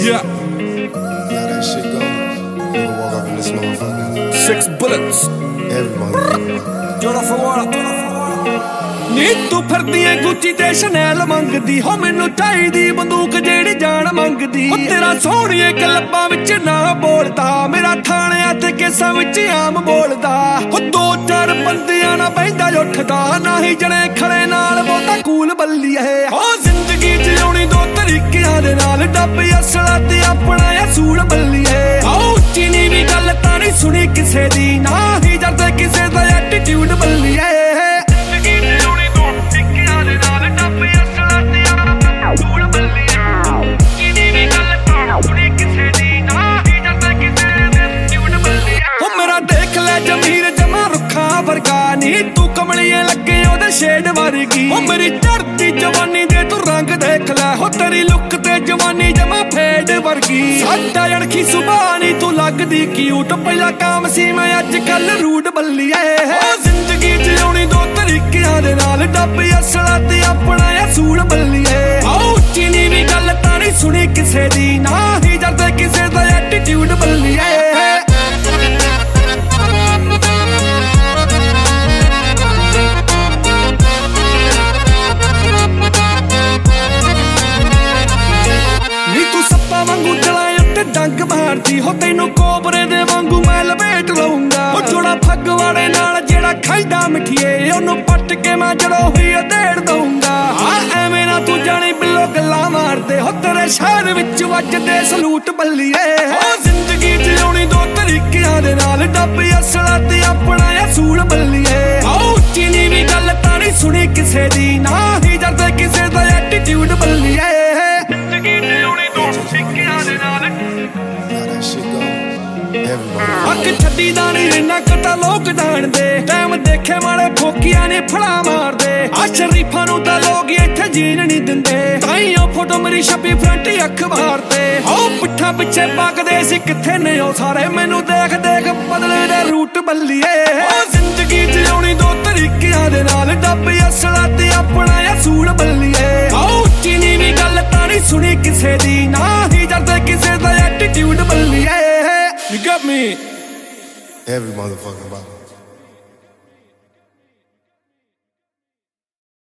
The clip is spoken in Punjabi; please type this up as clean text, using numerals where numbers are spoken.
Yeah. How that shit go? You can walk up in this motherfucker. 6 bullets. Everybody. ਜੋੜਾ ਫਵਾੜਾ ਨੀ ਤੂੰ ਫਿਰਦੀ ਐ ਗੁੱਚੀ ਤੇ ਸ਼ਨੈਲ ਮੰਗਦੀ ਹੋ ਮੈਨੂੰ ਚਾਹੀਦੀ ਬੰਦੂਕ ਜਿਹੜੀ ਜਾਨ ਮੰਗਦੀ ਉਹ ਤੇਰਾ ਸੋਹਣੀਏ ਕਲੱਬਾਂ ਵਿੱਚ ਨਾ ਬੋਲਦਾ ਮੇਰਾ ਥਾਣਿਆਂ ਤੇ ਕੇਸਾਂ ਵਿੱਚ ਆਮ ਬੋਲਦਾ ਉਹ 2-4 ਬੰਦਿਆਂ ਨਾਲ ਬਹਿੰਦਾ ਉੱਠਦਾ ਨਾ ਹੀ ਜਣੇ ਖੜੇ ਨਾਲ ਬਹੁਤਾ ਕੂਲ ਬੱਲੀਏ ਉਹ ਜ਼ਿੰਦਗੀ ਜਿਉਣੀ ਦੋ ਤਰੀਕਿਆਂ ਦੇ ਨਾਲ ਡੱਬ ਅਸਲਾ ਤੇ ਆਪਣਾ ਅਸੂਲ ਬੱਲੀਏ ਉਹ ਉੱਚੀ ਨੀਵੀਂ ਗੱਲ ਤਾਂ ਨਹੀਂ ਸੁਣੀ ਕਿਸੇ ਦੀ ਨਾ ਹੀ ਜਰਦੇ ਕਿਸੇ ਦਾ ਐਟੀਟਿਊਡ ਬੱਲੀਏ ਜਮੀਰ ਜਮਾ ਰੁੱਖਾਂ ਵਰਗਾ ਨੀ ਤੂੰ ਕਮਲੀਏ ਲੱਗੇ ਉਹਦੇ ਸ਼ੇਡ ਵਰਗੀ ਉਹ ਮੇਰੀ ਧਰਤੀ ਜਵਾਨੀ ਦੇ ਤੂੰ ਰੰਗ ਦੇਖ ਲੈ ਹੋ ਤੇਰੀ ਲੁੱਕ ਤੇ ਜਵਾਨੀ ਜਮਾ ਫੇਡ ਵਰਗੀ ਸਾਡਾ ਅਣਖੀ ਸੁਭਾਅ ਨੀ ਤੂੰ ਲੱਗਦੀ ਕਿਊਟ ਪਹਿਲਾਂ ਕਾਮ ਸੀ ਮੈਂ ਅੱਜ ਕੱਲ ਰੂਡ ਬੱਲੀਏ ਉਹ ਜ਼ਿੰਦਗੀ ਜਿਉਣੀ ਦੋ ਤਰੀਕਿਆਂ ਦੇ ਨਾਲ ਡੱਬ ਅਸਲਾ ਤੇ ਆਪਣਾ ਅਸੂਲ ਬੱਲੀਏ ਉਹ ਉੱਚੀ ਨੀਵੀਂ ਗੱਲ ਤਾਂ ਨਹੀਂ ਸੁਣੀ ਕਿਸੇ ਦੀ ਨਾ ਹੀ ਜਰਦੇ ਕਿਸੇ ਦਾ ਐਟੀਟਿਊਡ ਬੱਲੀਏ ਵਾਂਗੂ ਚਲਾਏ ਉੱਤੇ ਡੰਗ ਮਾਰਦੀ ਹੋ ਤੈਨੂੰ ਕੋਬਰੇ ਦੇ ਵਾਂਗੂ ਮੈਂ ਲਪੇਟ ਲਊਂਗਾ ਉਹ ਜੋੜਾ ਫੱਗ ਵਾਲੇ ਨਾਲ ਜਿਹੜਾ ਖਾਈਦਾ ਮਿੱਠੀਏ ਉਹਨੂੰ ਪੱਟ ਕੇ ਮੈਂ ਜੜੋ ਹੋਈ ਢੇੜ ਦਊਂਗਾ ਐਵੇਂ ਨਾ ਤੂੰ ਜਾਣੀ ਬਿੱਲੋ ਗੱਲਾਂ ਮਾਰਦੇ ਹੋ ਤੇਰੇ ਸ਼ਹਿਰ ਵਿੱਚ ਵੱਜਦੇ ਸਲੂਟ ਬੱਲੀਏ ਉਹ ਜ਼ਿੰਦਗੀ ਜਿਉਣੀ ਦੋ ਤਰੀਕਿਆਂ ਦੇ ਨਾਲ ਡੱਬ ਅਸਲਾ ਤੇ ਆਪਣਾ ਅਸੂਲ ਬੱਲੀਏ ਉਹ ਉੱਚੀ ਨੀਵੀਂ ਗੱਲ ਤਾਂ ਨਹੀਂ ਸੁਣੀ ਕਿਸੇ ਦੀ ਨਾ ਹੀ ਜਰਦੇ ਕਿਸੇ ਦਾ ਐਟੀਟਿਊਡ ਬੱਲੀਏ ਅੱਖ ਛੱਡੀ ਦਾ ਨੀ ਇੰਨਾ ਕਟਾ ਲੋਕ ਜਾਣਦੇ ਟਾਈਮ ਦੇਖੇ ਮਾੜੇ ਫੋਕੀਆਂ ਨੇ ਫੜਾ ਮਾਰਦੇ ਆ ਸ਼ਰੀਫਾਂ ਨੂੰ ਤਾਂ ਲੋਕ ਇੱਥੇ ਜੀਣ ਨਹੀਂ ਦਿੰਦੇ ਤਾਈਓ ਫੋਟੋ ਮੇਰੀ ਛਪੀ ਫਰੰਟ ਅਖਬਾਰ ਤੇ ਉਹ ਪਿੱਠਾਂ ਪਿੱਛੇ ਪੱਕਦੇ ਸੀ ਕਿੱਥੇ ਨੇ ਉਹ ਸਾਰੇ ਮੈਨੂੰ ਦੇਖ ਦੇਖ ਬਦਲੇ ਦੇ ਰੂਟ ਬੱਲੀਏ ਉਹ ਜ਼ਿੰਦਗੀ ਜਿਉਣੀ ਦੋ ਤਰੀਕਿਆਂ ਦੇ ਨਾਲ ਡੱਬ ਅਸਲਾ ਤੇ ਆਪਣਾ ਅਸੂਲ ਬੱਲੀਏ ਉਹ ਉੱਚੀ ਨੀਵੀਂ ਗੱਲ ਤਾਂ ਨਹੀਂ ਸੁਣੀ ਕਿਸੇ ਦੀ ਨਾ ਹੀ ਜਰਦੇ ਕਿਸੇ ਦਾ ਐਟੀਟਿਊਡ ਬੱਲੀਏ You got me. Every motherfucking body.